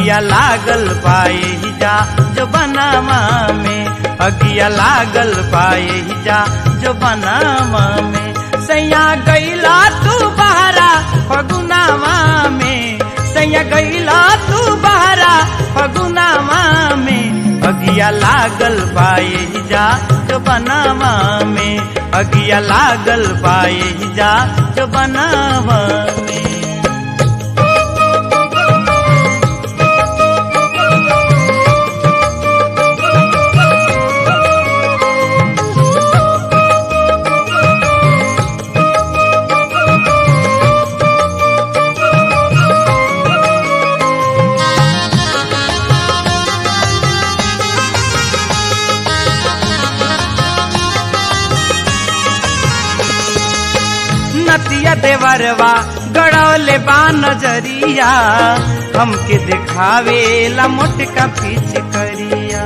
अगिया लागल पाए जा जो बनावा में, अगिया लागल पाए जा जो बनावा में। सैया गईला तू बहरा फगुनावा में, सैया गईला तू बहरा फगुनावा में। अगिया लागल पाए जा जो बनावा में, अगिया लागल पाए जा जो बनावा में। नतिया देवरवा गड़ौले बा नजरिया, हमके दिखावे ला मोटका पिचकरिया।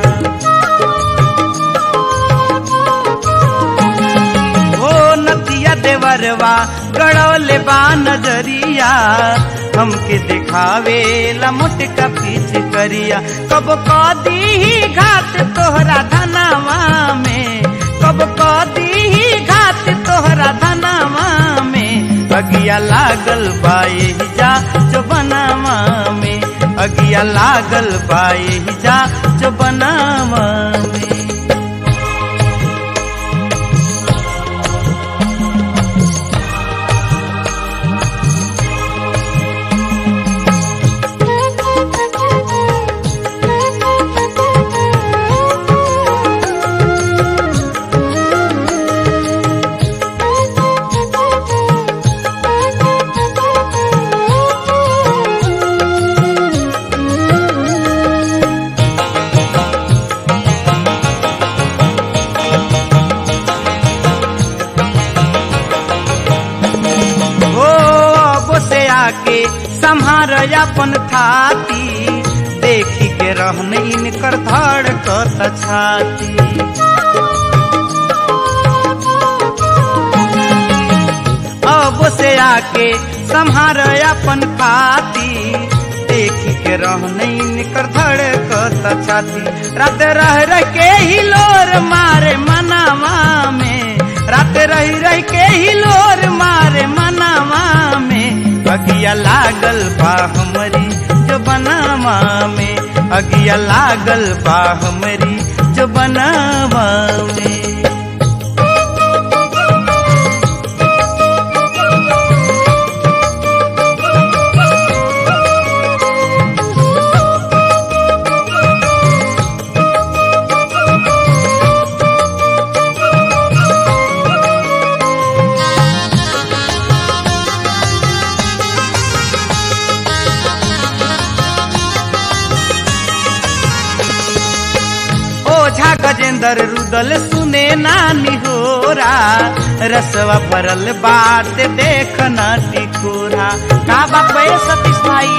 ओ नतिया देवरवा गड़ौले बा नजरिया, हमके दिखावे ला मोटका पिचकरिया। कब कदी ही घात तोहरा धनावा में, कब कदी ही घात तोहरा धनावा में। अगिया लागल पाए जा जो बनावा में, अगिया लागल पाए जा जो बनावा में। के संहार अपन थाती, देखी के रहन इनकर धड़कत छाती। अब से आके संहार अपन थाती, देखी के रहन इनकर धड़कत छाती। रात रह के हिलोर मारे मनावा में, रात रह के हिलोर मारे मनावा में। अगिया लागल बा हमरी जो बनावा में, अगिया लागल बा हमरी जो बनावा में। गजेंद्र रुदल सुने नानी होरा, रसवा भरल बात देखना टिकोरा। का बापे सतीश भाई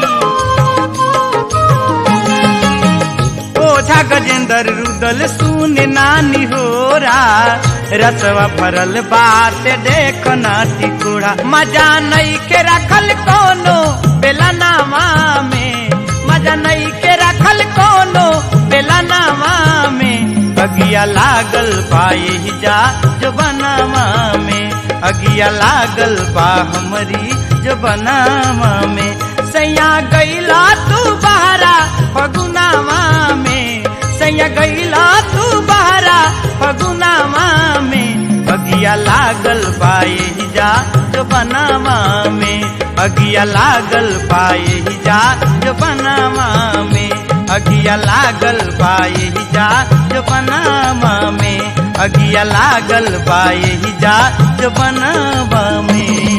ओझा गजेंद्र रुदल सुने नानी होरा, रसवा भरल बात देखना टिकोरा। मजा नहीं के रखल कोनो बेलनावा में, मजा नहीं के रखल कोनो बेलनावा में। अगिया लागल पाए जा जो बनावा में, अगिया लागल बा हमरी जो बनावा में। सैया गईला तू बहरा फगुनावा में, सैया गईला तू बहरा फगुनावा में। अगिया लागल पाए जा जो बनावा में, अगिया लागल पाए जा जो बनावा में। अगिया लागल पाए जा जो बनावा में, अगिया लागल पाए जा जो बनावा में।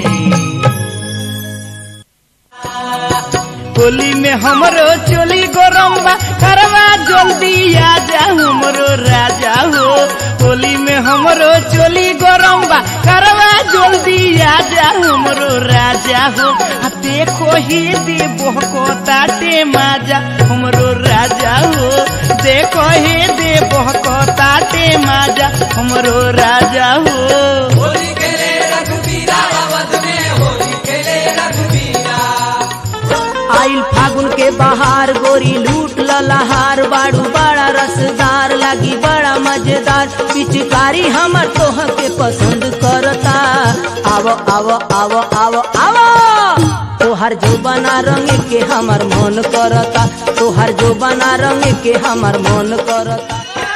होली में हमरो चोली गरम बा, करवा जल्दी आ जा हमरो राजा हो। होली में हमरो चोली गरम बा, करवा जल्दी आ जा हमरो राजा हो। देखो ही दे बहको ताटे माजा हमरो राजा हो, देखो ही दे बहको ताटे माजा हमरो राजा हो। होली खेले रघुबीरा अवध में, होली खेले रघुबीरा। आइल फागुन के बहार गोरी लूट ललहार बाड़ू बड़ा रसदार लगी बड़ा मजेदार पिचकारी हमर तोह के पसंद करता आवो आवो आवो आवो आवो तोहर जो बना रंग के हमर मन करता तोहर जो बना रंग के हमर मन करता